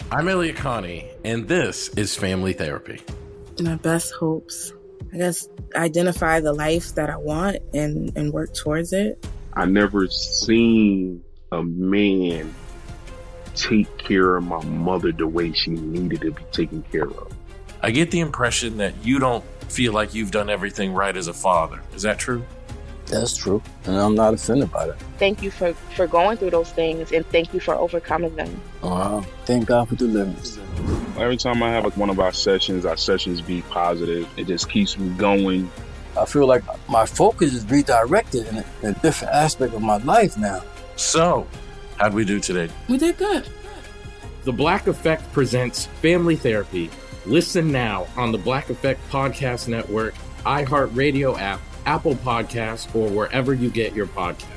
I'm Elliot Connie, and this is Family Therapy. My best hopes, I guess, identify the life that I want and work towards it. I never seen a man take care of my mother the way she needed to be taken care of. I get the impression that you don't feel like you've done everything right as a father. Is that true? That's true, and I'm not offended by that. Thank you for going through those things, and thank you for overcoming them. Wow. Thank God for deliverance. Every time I have one of our sessions be positive. It just keeps me going. I feel like my focus is redirected in a different aspect of my life now. So, how'd we do today? We did good. The Black Effect presents Family Therapy. Listen now on the Black Effect Podcast Network, iHeartRadio app, Apple Podcasts, or wherever you get your podcasts.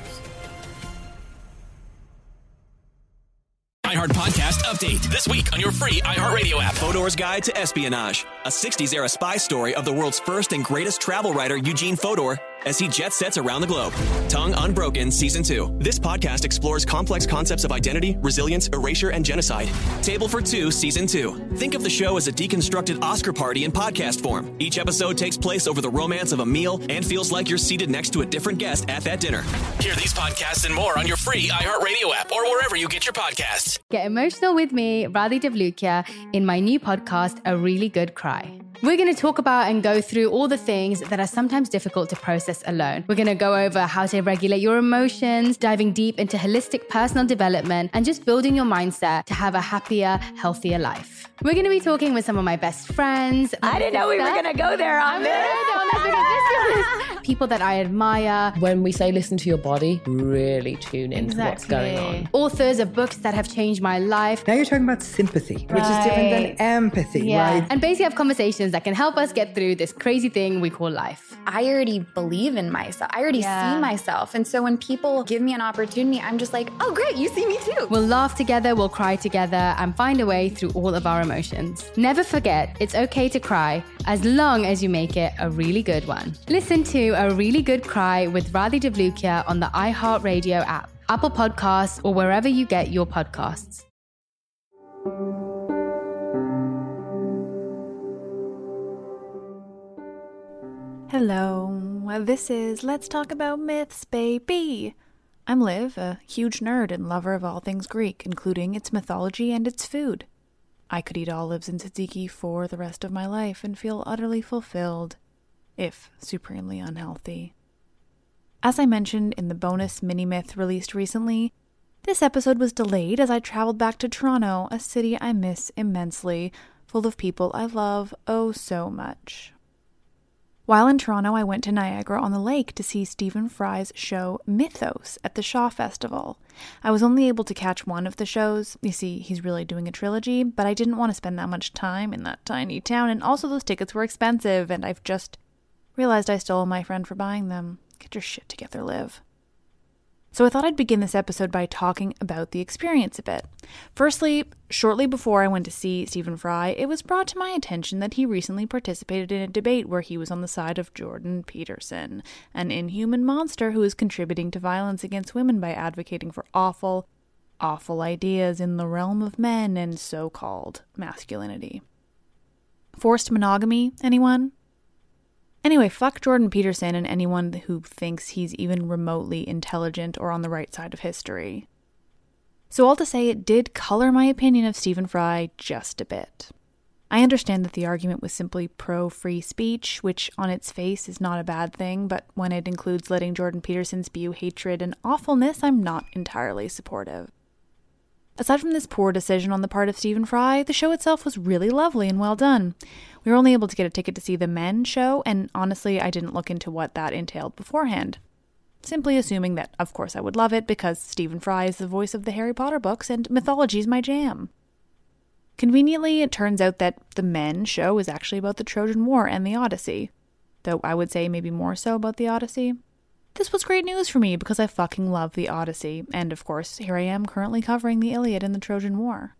iHeart Podcast Update. This week on your free iHeartRadio app. Fodor's Guide to Espionage. A 60s-era spy story of the world's first and greatest travel writer, Eugene Fodor, as he jet sets around the globe. Tongue Unbroken Season 2. This podcast explores complex concepts of identity, resilience, erasure, and genocide. Table for Two Season 2. Think of the show as a deconstructed Oscar party in podcast form. Each episode takes place over the romance of a meal and feels like you're seated next to a different guest at that dinner. Hear these podcasts and more on your free iHeartRadio app or wherever you get your podcasts. Get emotional with me, Radhi Devlukia, in my new podcast, A Really Good Cry. We're going to talk about and go through all the things that are sometimes difficult to process alone. We're going to go over how to regulate your emotions, diving deep into holistic personal development, and just building your mindset to have a happier, healthier life. We're going to be talking with some of my best friends. I didn't know we were going to go there on this. People that I admire. When we say listen to your body, really tune into what's going on. Authors of books that have changed my life. Now you're talking about sympathy, which is different than empathy, right? And basically have conversations that can help us get through this crazy thing we call life. I already believe in myself. I already see myself. And so when people give me an opportunity, I'm just like, oh, great, you see me too. We'll laugh together, we'll cry together, and find a way through all of our emotions. Never forget, it's okay to cry, as long as you make it a really good one. Listen to A Really Good Cry with Radhi Devlukia on the iHeartRadio app, Apple Podcasts, or wherever you get your podcasts. Hello, this is Let's Talk About Myths, baby. I'm Liv, a huge nerd and lover of all things Greek, including its mythology and its food. I could eat olives and tzatziki for the rest of my life and feel utterly fulfilled, if supremely unhealthy. As I mentioned in the bonus mini-myth released recently, this episode was delayed as I traveled back to Toronto, a city I miss immensely, full of people I love oh so much. While in Toronto, I went to Niagara-on-the-Lake to see Stephen Fry's show Mythos at the Shaw Festival. I was only able to catch one of the shows. You see, he's really doing a trilogy, but I didn't want to spend that much time in that tiny town, and also those tickets were expensive, and I've just realized I stole my friend for buying them. Get your shit together, Liv. So I thought I'd begin this episode by talking about the experience a bit. Firstly, shortly before I went to see Stephen Fry, it was brought to my attention that he recently participated in a debate where he was on the side of Jordan Peterson, an inhuman monster who is contributing to violence against women by advocating for awful ideas in the realm of men and so-called masculinity. Forced monogamy, anyone? Anyway, fuck Jordan Peterson and anyone who thinks he's even remotely intelligent or on the right side of history. So all to say, it did color my opinion of Stephen Fry just a bit. I understand that the argument was simply pro-free speech, which on its face is not a bad thing, but when it includes letting Jordan Peterson spew hatred and awfulness, I'm not entirely supportive. Aside from this poor decision on the part of Stephen Fry, the show itself was really lovely and well done. We were only able to get a ticket to see the Men show, and honestly, I didn't look into what that entailed beforehand. Simply assuming that, of course, I would love it because Stephen Fry is the voice of the Harry Potter books and mythology's my jam. Conveniently, it turns out that the Men show is actually about the Trojan War and the Odyssey, though I would say maybe more so about the Odyssey. This was great news for me because I fucking love the Odyssey, and of course, here I am currently covering the Iliad and the Trojan War.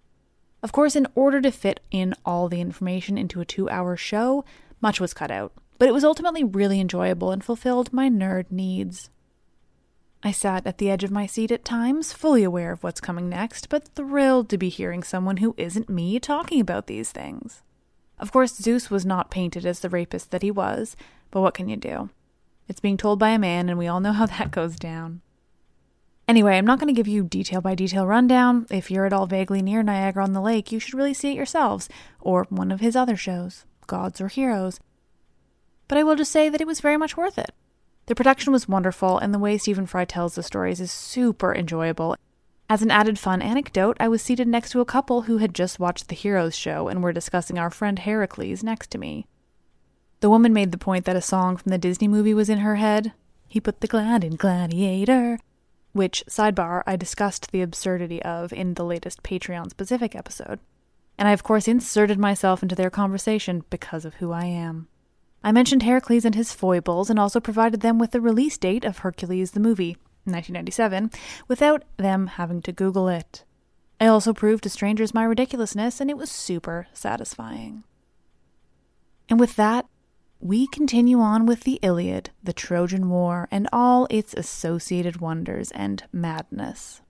Of course, in order to fit in all the information into a 2-hour show, much was cut out, but it was ultimately really enjoyable and fulfilled my nerd needs. I sat at the edge of my seat at times, fully aware of what's coming next, but thrilled to be hearing someone who isn't me talking about these things. Of course, Zeus was not painted as the rapist that he was, but what can you do? It's being told by a man, and we all know how that goes down. Anyway, I'm not going to give you detail-by-detail rundown. If you're at all vaguely near Niagara-on-the-Lake, you should really see it yourselves, or one of his other shows, Gods or Heroes. But I will just say that it was very much worth it. The production was wonderful, and the way Stephen Fry tells the stories is super enjoyable. As an added fun anecdote, I was seated next to a couple who had just watched the Heroes show and were discussing our friend Heracles next to me. The woman made the point that a song from the Disney movie was in her head. He put the glad in gladiator, which, sidebar, I discussed the absurdity of in the latest Patreon-specific episode. And I, of course, inserted myself into their conversation because of who I am. I mentioned Heracles and his foibles and also provided them with the release date of Hercules the movie, 1997, without them having to Google it. I also proved to strangers my ridiculousness, and it was super satisfying. And with that, we continue on with the Iliad, the Trojan War, and all its associated wonders and madness.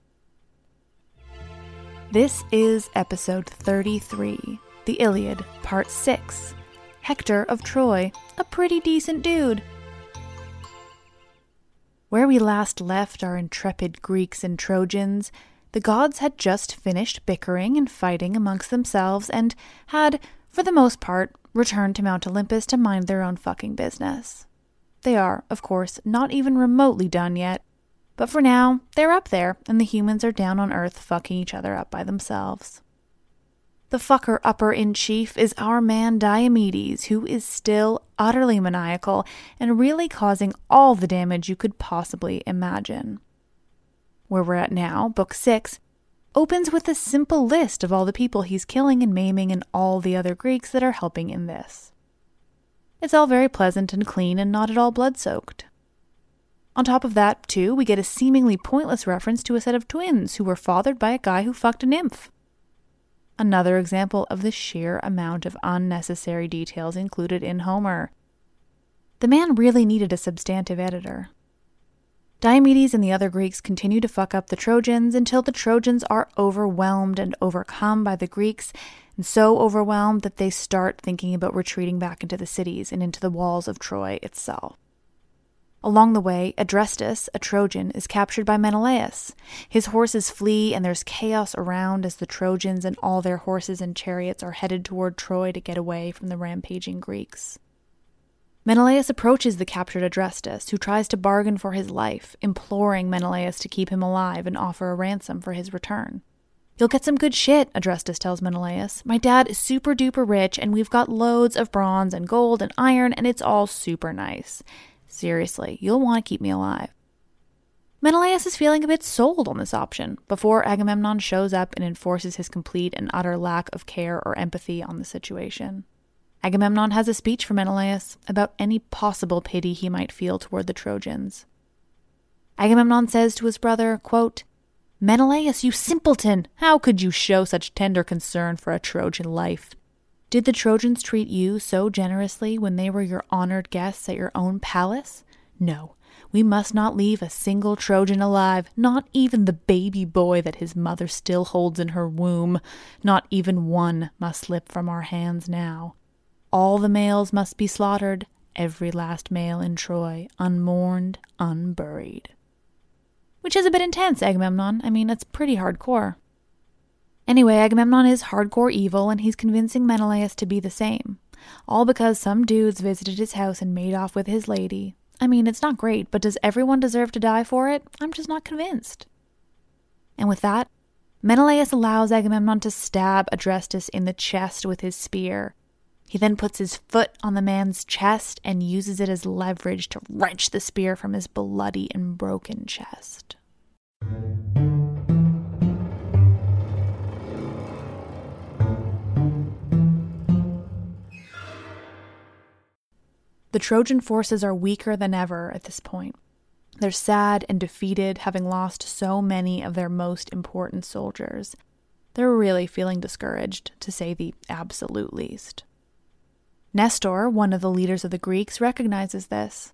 This is episode 33, the Iliad, part 6, Hector of Troy, a pretty decent dude. Where we last left our intrepid Greeks and Trojans, the gods had just finished bickering and fighting amongst themselves and had, for the most part, returned to Mount Olympus to mind their own fucking business. They are, of course, not even remotely done yet, but for now, they're up there, and the humans are down on Earth fucking each other up by themselves. The fucker-upper-in-chief is our man Diomedes, who is still utterly maniacal and really causing all the damage you could possibly imagine. Where we're at now, Book 6, opens with a simple list of all the people he's killing and maiming and all the other Greeks that are helping in this. It's all very pleasant and clean and not at all blood-soaked. On top of that, too, we get a seemingly pointless reference to a set of twins who were fathered by a guy who fucked a nymph. Another example of the sheer amount of unnecessary details included in Homer. The man really needed a substantive editor. Diomedes and the other Greeks continue to fuck up the Trojans until the Trojans are overwhelmed and overcome by the Greeks, and so overwhelmed that they start thinking about retreating back into the cities and into the walls of Troy itself. Along the way, Adrestus, a Trojan, is captured by Menelaus. His horses flee, and there's chaos around as the Trojans and all their horses and chariots are headed toward Troy to get away from the rampaging Greeks. Menelaus approaches the captured Adrestus, who tries to bargain for his life, imploring Menelaus to keep him alive and offer a ransom for his return. "You'll get some good shit," Adrestus tells Menelaus. "My dad is super duper rich, and we've got loads of bronze and gold and iron, and it's all super nice. Seriously, you'll want to keep me alive." Menelaus is feeling a bit sold on this option before Agamemnon shows up and enforces his complete and utter lack of care or empathy on the situation. Agamemnon has a speech for Menelaus about any possible pity he might feel toward the Trojans. Agamemnon says to his brother, quote, "Menelaus, you simpleton! How could you show such tender concern for a Trojan life? Did the Trojans treat you so generously when they were your honored guests at your own palace? No, we must not leave a single Trojan alive, not even the baby boy that his mother still holds in her womb. Not even one must slip from our hands now. All the males must be slaughtered, every last male in Troy, unmourned, unburied." Which is a bit intense, Agamemnon. I mean, it's pretty hardcore. Anyway, Agamemnon is hardcore evil, and he's convincing Menelaus to be the same. All because some dudes visited his house and made off with his lady. I mean, it's not great, but does everyone deserve to die for it? I'm just not convinced. And with that, Menelaus allows Agamemnon to stab Adrestus in the chest with his spear. He then puts his foot on the man's chest and uses it as leverage to wrench the spear from his bloody and broken chest. The Trojan forces are weaker than ever at this point. They're sad and defeated, having lost so many of their most important soldiers. They're really feeling discouraged, to say the absolute least. Nestor, one of the leaders of the Greeks, recognizes this.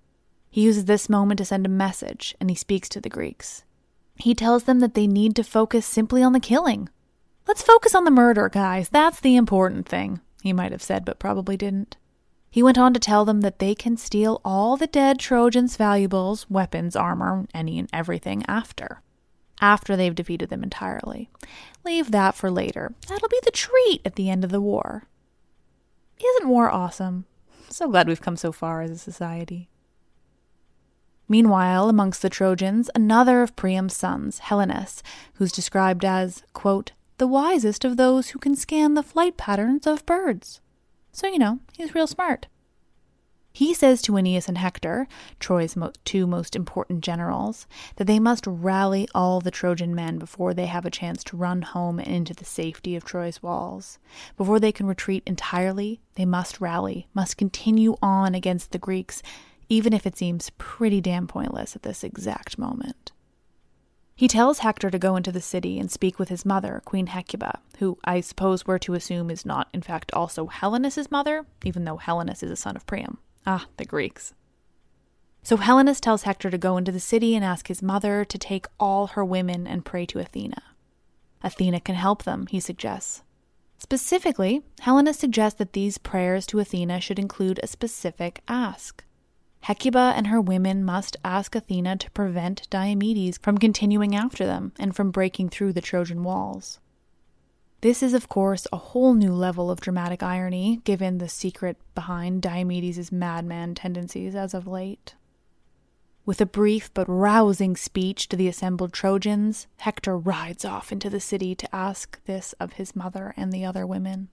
He uses this moment to send a message, and he speaks to the Greeks. He tells them that they need to focus simply on the killing. Let's focus on the murder, guys. That's the important thing, he might have said, but probably didn't. He went on to tell them that they can steal all the dead Trojans' valuables, weapons, armor, any and everything after they've defeated them entirely. Leave that for later. That'll be the treat at the end of the war. Isn't war awesome? So glad we've come so far as a society. Meanwhile, amongst the Trojans, another of Priam's sons, Helenus, who's described as, quote, the wisest of those who can scan the flight patterns of birds. So, he's real smart. He says to Aeneas and Hector, Troy's two most important generals, that they must rally all the Trojan men before they have a chance to run home and into the safety of Troy's walls. Before they can retreat entirely, they must rally, must continue on against the Greeks, even if it seems pretty damn pointless at this exact moment. He tells Hector to go into the city and speak with his mother, Queen Hecuba, who I suppose we're to assume is not, in fact, also Helenus' mother, even though Helenus is a son of Priam. Ah, the Greeks. So Helenus tells Hector to go into the city and ask his mother to take all her women and pray to Athena. Athena can help them, he suggests. Specifically, Helenus suggests that these prayers to Athena should include a specific ask. Hecuba and her women must ask Athena to prevent Diomedes from continuing after them and from breaking through the Trojan walls. This is, of course, a whole new level of dramatic irony, given the secret behind Diomedes' madman tendencies as of late. With a brief but rousing speech to the assembled Trojans, Hector rides off into the city to ask this of his mother and the other women.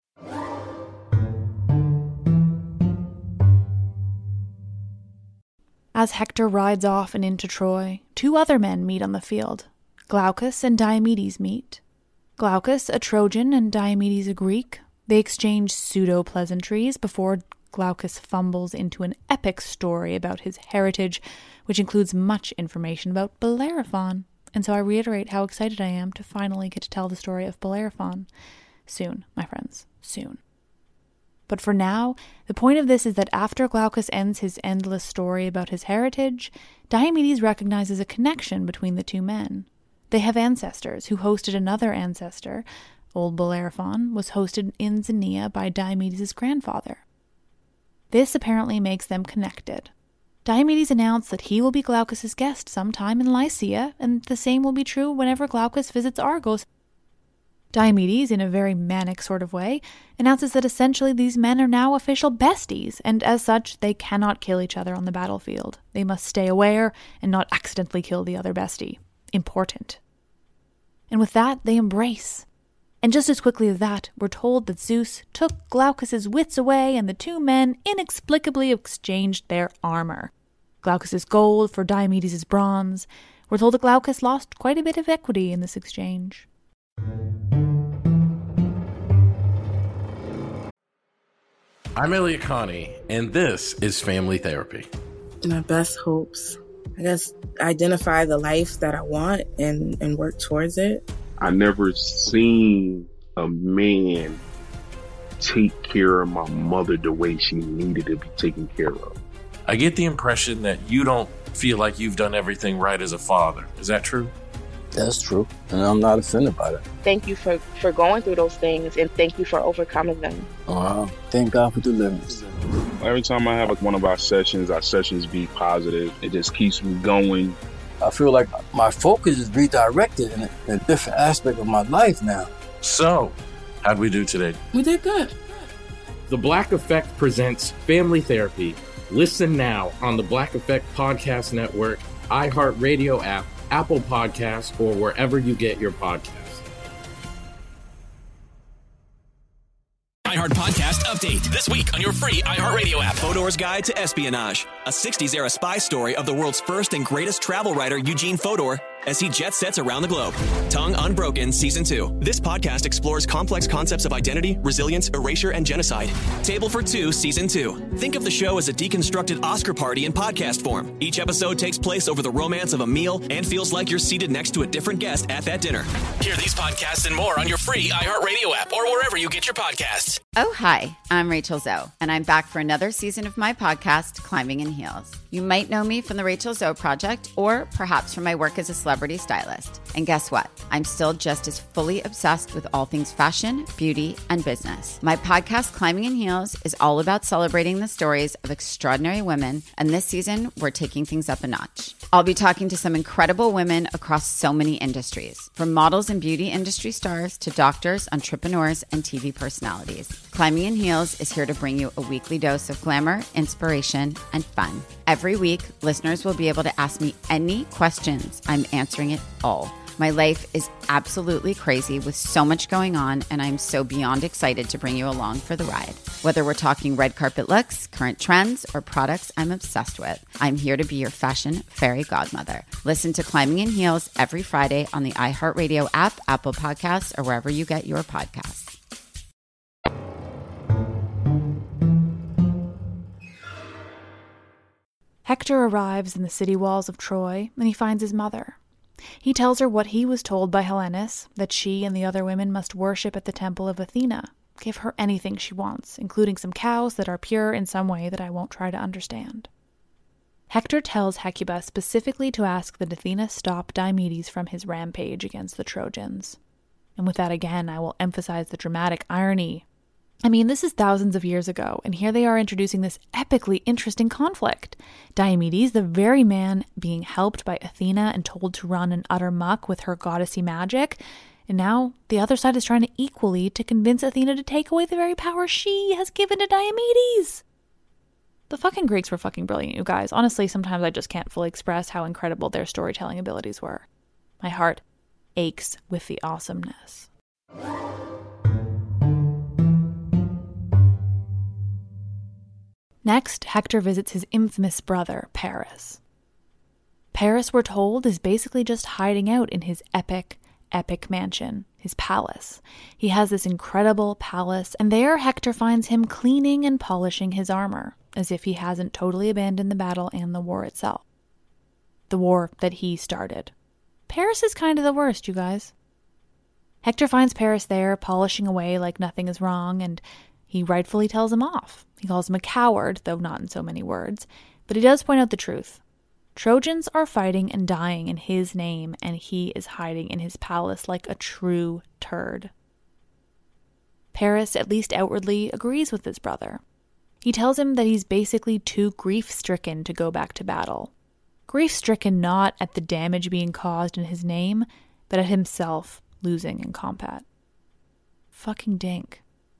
As Hector rides off and into Troy, two other men meet on the field. Glaucus and Diomedes meet. Glaucus, a Trojan, and Diomedes, a Greek. They exchange pseudo-pleasantries before Glaucus fumbles into an epic story about his heritage, which includes much information about Bellerophon. And so I reiterate how excited I am to finally get to tell the story of Bellerophon. Soon, my friends, soon. But for now, the point of this is that after Glaucus ends his endless story about his heritage, Diomedes recognizes a connection between the two men. They have ancestors who hosted another ancestor. Old Bellerophon was hosted in Xenia by Diomedes' grandfather. This apparently makes them connected. Diomedes announced that he will be Glaucus' guest sometime in Lycia, and the same will be true whenever Glaucus visits Argos. Diomedes, in a very manic sort of way, announces that essentially these men are now official besties, and as such, they cannot kill each other on the battlefield. They must stay aware and not accidentally kill the other bestie. Important. And with that, they embrace. And just as quickly as that, we're told that Zeus took Glaucus' wits away and the two men inexplicably exchanged their armor. Glaucus' gold for Diomedes' bronze. We're told that Glaucus lost quite a bit of equity in this exchange. I'm Elliot Connie, and this is Family Therapy. My best hopes, I guess, identify the life that I want and work towards it. I never seen a man take care of my mother the way she needed to be taken care of. I get the impression that you don't feel like you've done everything right as a father. Is that true? That's true, and I'm not offended by that. Thank you for going through those things, and thank you for overcoming them. Thank God for deliverance. Every time I have one of our sessions be positive. It just keeps me going. I feel like my focus is redirected in a different aspect of my life now. So, how'd we do today? We did good. The Black Effect presents Family Therapy. Listen now on the Black Effect Podcast Network, iHeartRadio app, Apple Podcasts, or wherever you get your podcasts. iHeart Podcast Update. This week on your free iHeartRadio app. Fodor's Guide to Espionage. A 60s-era spy story of the world's first and greatest travel writer, Eugene Fodor, as he jet sets around the globe. Tongue Unbroken Season 2. This podcast explores complex concepts of identity, resilience, erasure, and genocide. Table for Two Season 2. Think of the show as a deconstructed Oscar party in podcast form. Each episode takes place over the romance of a meal and feels like you're seated next to a different guest at that dinner. Hear these podcasts and more on your free iHeartRadio app or wherever you get your podcasts. Oh, hi, I'm Rachel Zoe, and I'm back for another season of my podcast, Climbing in Heels. You might know me from the Rachel Zoe Project, or perhaps from my work as a celebrity stylist. And guess what? I'm still just as fully obsessed with all things fashion, beauty, and business. My podcast, Climbing in Heels, is all about celebrating the stories of extraordinary women, and this season, we're taking things up a notch. I'll be talking to some incredible women across so many industries, from models and beauty industry stars to doctors, entrepreneurs, and TV personalities. Climbing in Heels is here to bring you a weekly dose of glamour, inspiration, and fun. Every week, listeners will be able to ask me any questions. I'm answering it all. My life is absolutely crazy with so much going on, and I'm so beyond excited to bring you along for the ride. Whether we're talking red carpet looks, current trends, or products I'm obsessed with, I'm here to be your fashion fairy godmother. Listen to Climbing in Heels every Friday on the iHeartRadio app, Apple Podcasts, or wherever you get your podcasts. Hector arrives in the city walls of Troy, and he finds his mother. He tells her what he was told by Helenus, that she and the other women must worship at the temple of Athena, give her anything she wants, including some cows that are pure in some way that I won't try to understand. Hector tells Hecuba specifically to ask that Athena stop Diomedes from his rampage against the Trojans. And with that again, I will emphasize the dramatic irony. I mean, this is thousands of years ago, and here they are introducing this epically interesting conflict. Diomedes, the very man being helped by Athena and told to run an utter muck with her goddessy magic, and now the other side is trying to equally to convince Athena to take away the very power she has given to Diomedes. The fucking Greeks were fucking brilliant, you guys. Honestly, sometimes I just can't fully express how incredible their storytelling abilities were. My heart aches with the awesomeness. Next, Hector visits his infamous brother, Paris. Paris, we're told, is basically just hiding out in his epic mansion, his palace. He has this incredible palace, and there Hector finds him cleaning and polishing his armor, as if he hasn't totally abandoned the battle and the war itself. The war that he started. Paris is kind of the worst, you guys. Hector finds Paris there, polishing away like nothing is wrong, and he rightfully tells him off. He calls him a coward, though not in so many words, but he does point out the truth. Trojans are fighting and dying in his name, and he is hiding in his palace like a true turd. Paris, at least outwardly, agrees with his brother. He tells him that he's basically too grief-stricken to go back to battle. Grief-stricken not at the damage being caused in his name, but at himself losing in combat. Fucking dink.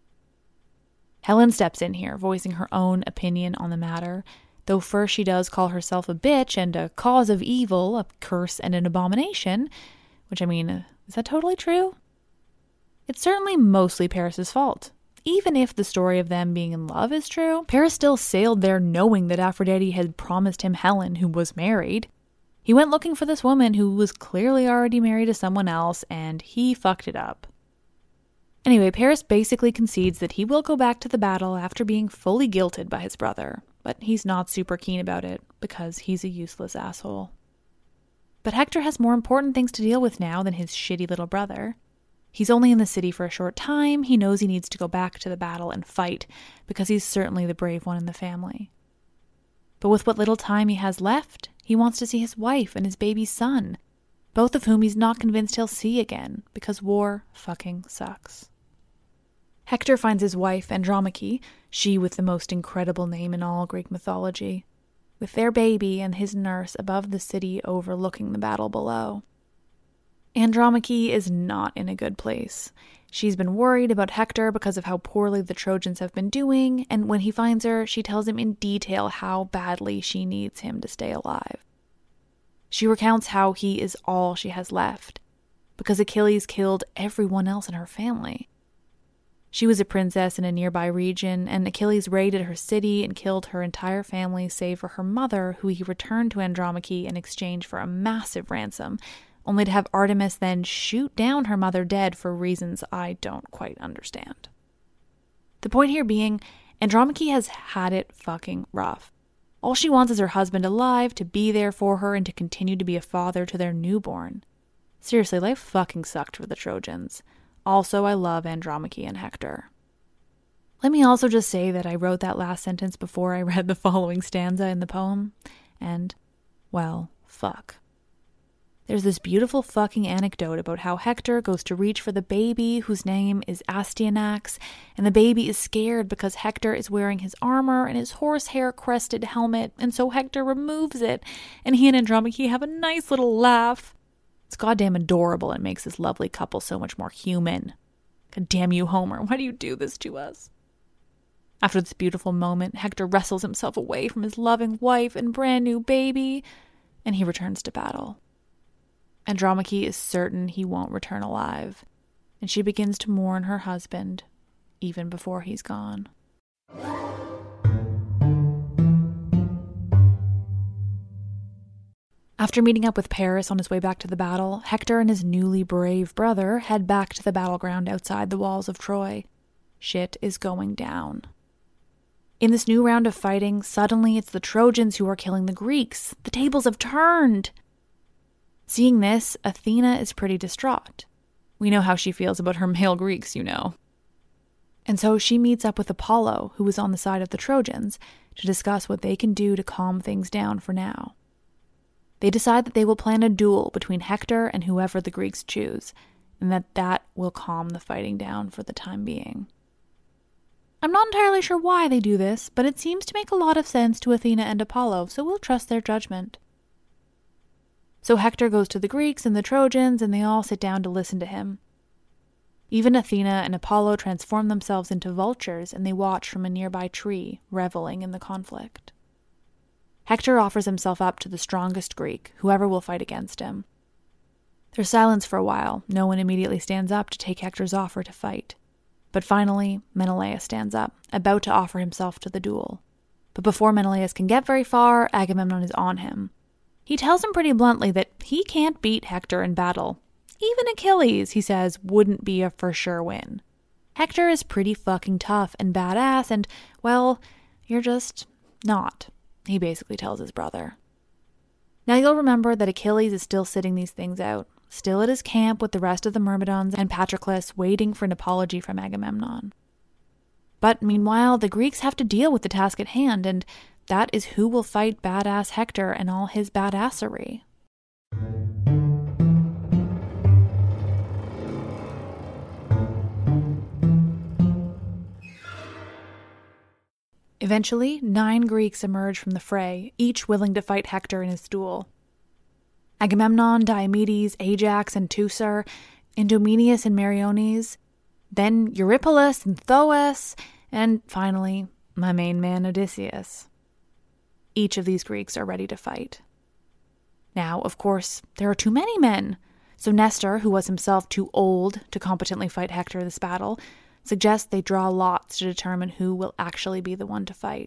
Helen steps in here, voicing her own opinion on the matter, though first she does call herself a bitch and a cause of evil, a curse and an abomination, which, I mean, is that totally true? It's certainly mostly Paris's fault. Even if the story of them being in love is true, Paris still sailed there knowing that Aphrodite had promised him Helen, who was married. He went looking for this woman who was clearly already married to someone else, and he fucked it up. Anyway, Paris basically concedes that he will go back to the battle after being fully guilted by his brother, but he's not super keen about it because he's a useless asshole. But Hector has more important things to deal with now than his shitty little brother. He's only in the city for a short time. He knows he needs to go back to the battle and fight because he's certainly the brave one in the family. But with what little time he has left, he wants to see his wife and his baby son, both of whom he's not convinced he'll see again because war fucking sucks. Hector finds his wife, Andromache, she with the most incredible name in all Greek mythology, with their baby and his nurse above the city overlooking the battle below. Andromache is not in a good place. She's been worried about Hector because of how poorly the Trojans have been doing, and when he finds her, she tells him in detail how badly she needs him to stay alive. She recounts how he is all she has left, because Achilles killed everyone else in her family. She was a princess in a nearby region, and Achilles raided her city and killed her entire family save for her mother, who he returned to Andromache in exchange for a massive ransom, only to have Artemis then shoot down her mother dead for reasons I don't quite understand. The point here being, Andromache has had it fucking rough. All she wants is her husband alive, to be there for her, and to continue to be a father to their newborn. Seriously, life fucking sucked for the Trojans. Also, I love Andromache and Hector. Let me also just say that I wrote that last sentence before I read the following stanza in the poem, and, well, fuck. There's this beautiful fucking anecdote about how Hector goes to reach for the baby whose name is Astyanax, and the baby is scared because Hector is wearing his armor and his horsehair-crested helmet, and so Hector removes it, and he and Andromache have a nice little laugh. It's goddamn adorable and makes this lovely couple so much more human. God damn you, Homer, why do you do this to us? After this beautiful moment, Hector wrestles himself away from his loving wife and brand new baby, and he returns to battle. Andromache is certain he won't return alive, and she begins to mourn her husband, even before he's gone. After meeting up with Paris on his way back to the battle, Hector and his newly brave brother head back to the battleground outside the walls of Troy. Shit is going down. In this new round of fighting, suddenly it's the Trojans who are killing the Greeks. The tables have turned. Seeing this, Athena is pretty distraught. We know how she feels about her male Greeks, you know. And so she meets up with Apollo, who is on the side of the Trojans, to discuss what they can do to calm things down for now. They decide that they will plan a duel between Hector and whoever the Greeks choose, and that will calm the fighting down for the time being. I'm not entirely sure why they do this, but it seems to make a lot of sense to Athena and Apollo, so we'll trust their judgment. So Hector goes to the Greeks and the Trojans, and they all sit down to listen to him. Even Athena and Apollo transform themselves into vultures, and they watch from a nearby tree, reveling in the conflict. Hector offers himself up to the strongest Greek, whoever will fight against him. There's silence for a while. No one immediately stands up to take Hector's offer to fight. But finally, Menelaus stands up, about to offer himself to the duel. But before Menelaus can get very far, Agamemnon is on him. He tells him pretty bluntly that he can't beat Hector in battle. Even Achilles, he says, wouldn't be a for sure win. Hector is pretty fucking tough and badass, and, well, you're just not, he basically tells his brother. Now you'll remember that Achilles is still sitting these things out, still at his camp with the rest of the Myrmidons and Patroclus, waiting for an apology from Agamemnon. But meanwhile, the Greeks have to deal with the task at hand, and that is who will fight badass Hector and all his badassery. Eventually, 9 Greeks emerge from the fray, each willing to fight Hector in his duel. Agamemnon, Diomedes, Ajax, and Teucer, Idomeneus and Meriones, then Eurypylus and Thoas, and finally, my main man Odysseus. Each of these Greeks are ready to fight. Now, of course, there are too many men, so Nestor, who was himself too old to competently fight Hector this battle, suggests they draw lots to determine who will actually be the one to fight.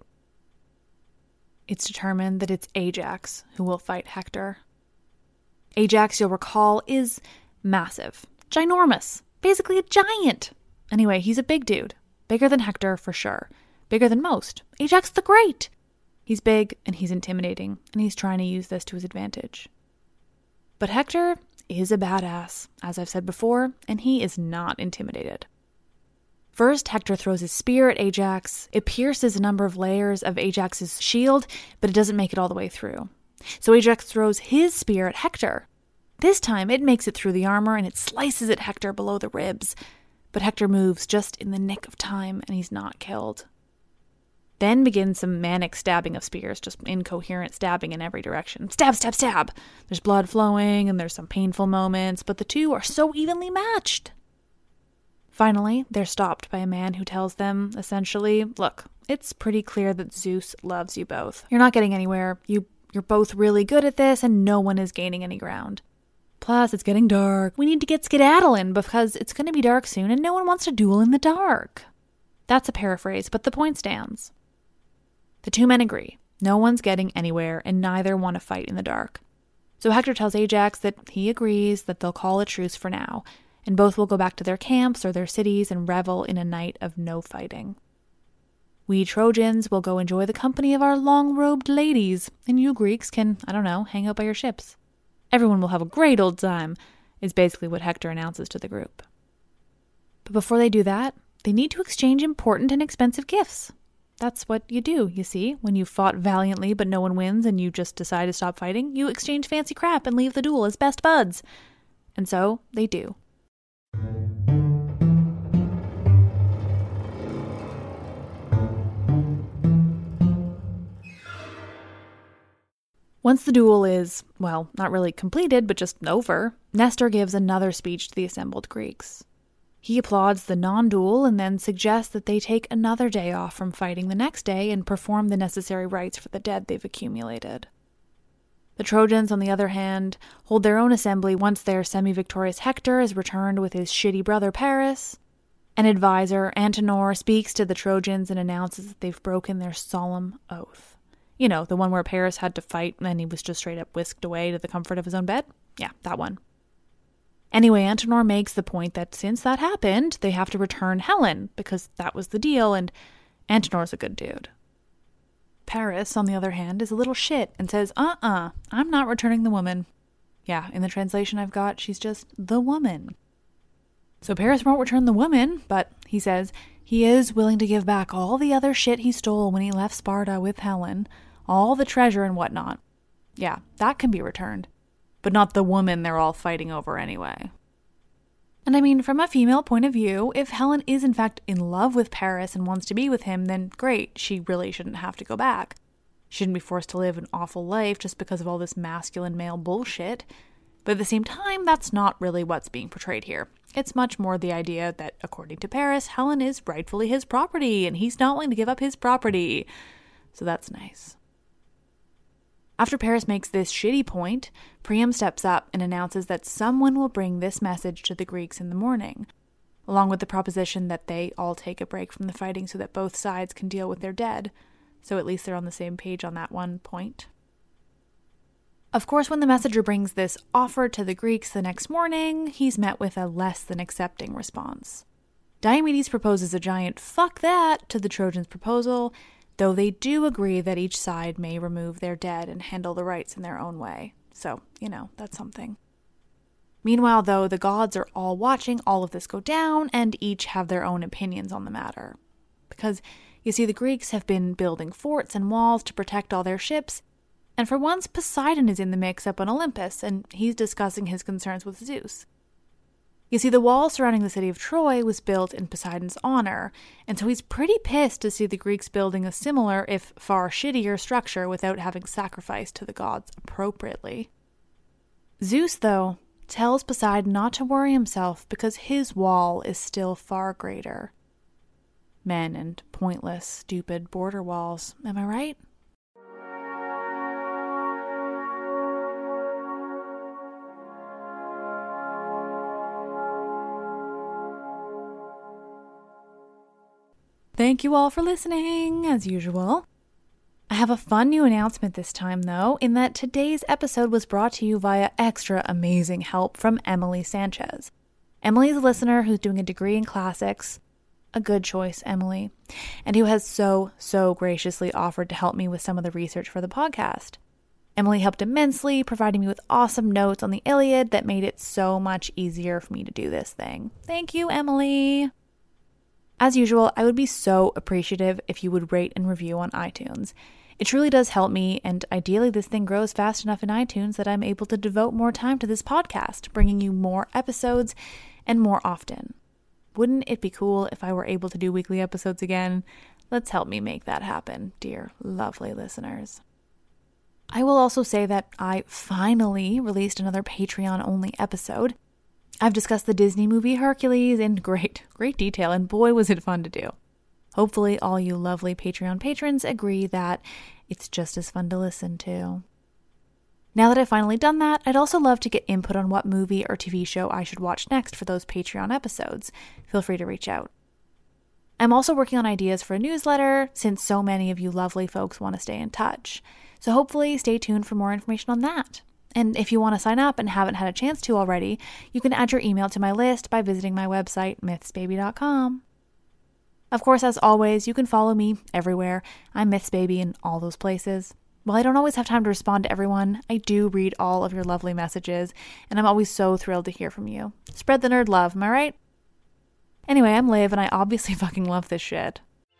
It's determined that it's Ajax who will fight Hector. Ajax, you'll recall, is massive, ginormous, basically a giant. Anyway, he's a big dude, bigger than Hector for sure, bigger than most. Ajax the Great. He's big and he's intimidating, and he's trying to use this to his advantage. But Hector is a badass, as I've said before, and he is not intimidated. First, Hector throws his spear at Ajax. It pierces a number of layers of Ajax's shield, but it doesn't make it all the way through. So Ajax throws his spear at Hector. This time, it makes it through the armor and it slices at Hector below the ribs. But Hector moves just in the nick of time and he's not killed. Then begins some manic stabbing of spears, just incoherent stabbing in every direction. Stab, stab, stab! There's blood flowing and there's some painful moments, but the two are so evenly matched. Finally, they're stopped by a man who tells them, essentially, look, it's pretty clear that Zeus loves you both. You're not getting anywhere. You're both really good at this, and no one is gaining any ground. Plus, it's getting dark. We need to get skedaddling because it's going to be dark soon, and no one wants to duel in the dark. That's a paraphrase, but the point stands. The two men agree. No one's getting anywhere, and neither want to fight in the dark. So Hector tells Ajax that he agrees that they'll call a truce for now, and both will go back to their camps or their cities and revel in a night of no fighting. We Trojans will go enjoy the company of our long-robed ladies, and you Greeks can, hang out by your ships. Everyone will have a great old time, is basically what Hector announces to the group. But before they do that, they need to exchange important and expensive gifts. That's what you do, you see. When you've fought valiantly but no one wins and you just decide to stop fighting, you exchange fancy crap and leave the duel as best buds. And so they do. Once the duel is, well, not really completed, but just over, Nestor gives another speech to the assembled Greeks. He applauds the non-duel and then suggests that they take another day off from fighting the next day and perform the necessary rites for the dead they've accumulated. The Trojans, on the other hand, hold their own assembly once their semi-victorious Hector is returned with his shitty brother Paris. An advisor, Antenor, speaks to the Trojans and announces that they've broken their solemn oath. You know, the one where Paris had to fight and then he was just straight up whisked away to the comfort of his own bed? Yeah, that one. Anyway, Antenor makes the point that since that happened, they have to return Helen, because that was the deal, and Antenor's a good dude. Paris, on the other hand, is a little shit and says, I'm not returning the woman. Yeah, in the translation I've got, she's just the woman. So Paris won't return the woman, but he says he is willing to give back all the other shit he stole when he left Sparta with Helen, all the treasure and whatnot. Yeah, that can be returned, but not the woman they're all fighting over anyway. And I mean, from a female point of view, if Helen is in fact in love with Paris and wants to be with him, then great, she really shouldn't have to go back. She shouldn't be forced to live an awful life just because of all this masculine male bullshit. But at the same time, that's not really what's being portrayed here. It's much more the idea that, according to Paris, Helen is rightfully his property, and he's not willing to give up his property. So that's nice. After Paris makes this shitty point, Priam steps up and announces that someone will bring this message to the Greeks in the morning, along with the proposition that they all take a break from the fighting so that both sides can deal with their dead. So at least they're on the same page on that one point. Of course, when the messenger brings this offer to the Greeks the next morning, he's met with a less than accepting response. Diomedes proposes a giant "fuck that" to the Trojans' proposal, though they do agree that each side may remove their dead and handle the rites in their own way. So, that's something. Meanwhile, though, the gods are all watching all of this go down and each have their own opinions on the matter. Because, you see, the Greeks have been building forts and walls to protect all their ships, and for once Poseidon is in the mix up on Olympus, and he's discussing his concerns with Zeus. You see, the wall surrounding the city of Troy was built in Poseidon's honor, and so he's pretty pissed to see the Greeks building a similar, if far shittier, structure without having sacrificed to the gods appropriately. Zeus, though, tells Poseidon not to worry himself because his wall is still far greater. Men and pointless, stupid border walls, am I right? Thank you all for listening, as usual. I have a fun new announcement this time, though, in that today's episode was brought to you via extra amazing help from Emily Sanchez. Emily's a listener who's doing a degree in classics. A good choice, Emily. And who has so graciously offered to help me with some of the research for the podcast. Emily helped immensely, providing me with awesome notes on the Iliad that made it so much easier for me to do this thing. Thank you, Emily! As usual, I would be so appreciative if you would rate and review on iTunes. It truly does help me, and ideally this thing grows fast enough in iTunes that I'm able to devote more time to this podcast, bringing you more episodes and more often. Wouldn't it be cool if I were able to do weekly episodes again? Let's help me make that happen, dear lovely listeners. I will also say that I finally released another Patreon-only episode. I've discussed the Disney movie Hercules in great detail, and boy was it fun to do. Hopefully all you lovely Patreon patrons agree that it's just as fun to listen to. Now that I've finally done that, I'd also love to get input on what movie or TV show I should watch next for those Patreon episodes. Feel free to reach out. I'm also working on ideas for a newsletter, since so many of you lovely folks want to stay in touch. So hopefully stay tuned for more information on that. And if you want to sign up and haven't had a chance to already, you can add your email to my list by visiting my website, mythsbaby.com. Of course, as always, you can follow me everywhere. I'm MythsBaby in all those places. While I don't always have time to respond to everyone, I do read all of your lovely messages, and I'm always so thrilled to hear from you. Spread the nerd love, am I right? Anyway, I'm Liv, and I obviously fucking love this shit.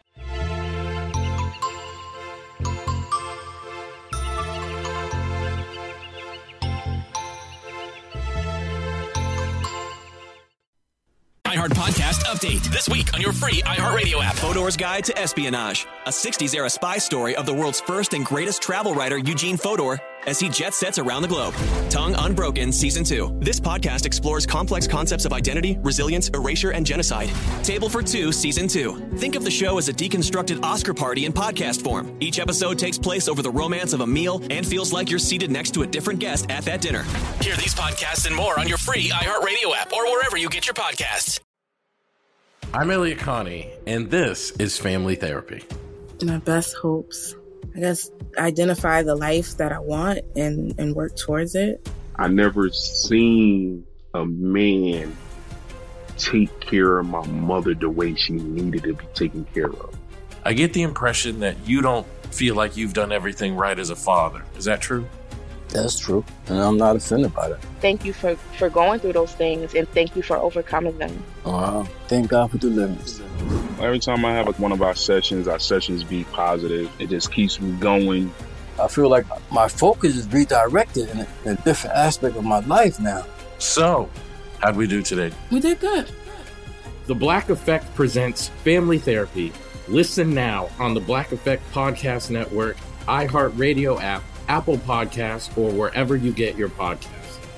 iHeart Podcast Update. This week on your free iHeartRadio app. Fodor's Guide to Espionage. A 60s-era spy story of the world's first and greatest travel writer, Eugene Fodor, as he jet sets around the globe. Tongue Unbroken Season 2. This podcast explores complex concepts of identity, resilience, erasure, and genocide. Table for Two Season 2. Think of the show as a deconstructed Oscar party in podcast form. Each episode takes place over the romance of a meal and feels like you're seated next to a different guest at that dinner. Hear these podcasts and more on your free iHeartRadio app or wherever you get your podcasts. I'm Elliot Connie, and this is Family Therapy. My best hopes, I guess, identify the life that I want and work towards it. I never seen a man take care of my mother the way she needed to be taken care of. I get the impression that you don't feel like you've done everything right as a father. Is that true? That's true, and I'm not offended by that. Thank you for going through those things, and thank you for overcoming them. Wow. Thank God for deliverance. Every time I have one of our sessions be positive. It just keeps me going. I feel like my focus is redirected in a different aspect of my life now. So, how'd we do today? We did good. The Black Effect presents Family Therapy. Listen now on the Black Effect Podcast Network, iHeartRadio app, Apple Podcasts, or wherever you get your podcasts.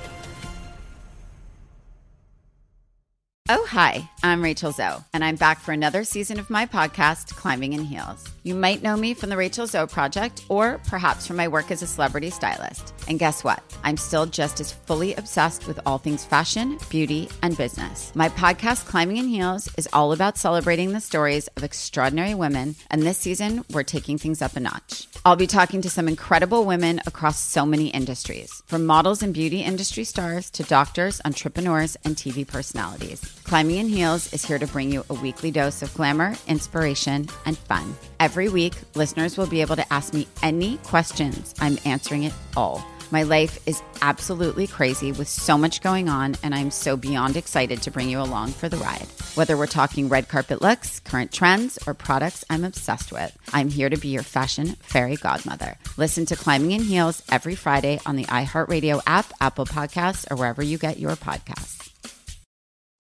Oh, hi, I'm Rachel Zoe, and I'm back for another season of my podcast, Climbing in Heels. You might know me from the Rachel Zoe Project, or perhaps from my work as a celebrity stylist. And guess what? I'm still just as fully obsessed with all things fashion, beauty, and business. My podcast, Climbing in Heels, is all about celebrating the stories of extraordinary women, and this season, we're taking things up a notch. I'll be talking to some incredible women across so many industries, from models and beauty industry stars to doctors, entrepreneurs, and TV personalities. Climbing in Heels is here to bring you a weekly dose of glamour, inspiration, and fun. Every week, listeners will be able to ask me any questions. I'm answering it all. My life is absolutely crazy with so much going on, and I'm so beyond excited to bring you along for the ride. Whether we're talking red carpet looks, current trends, or products I'm obsessed with, I'm here to be your fashion fairy godmother. Listen to Climbing in Heels every Friday on the iHeartRadio app, Apple Podcasts, or wherever you get your podcasts.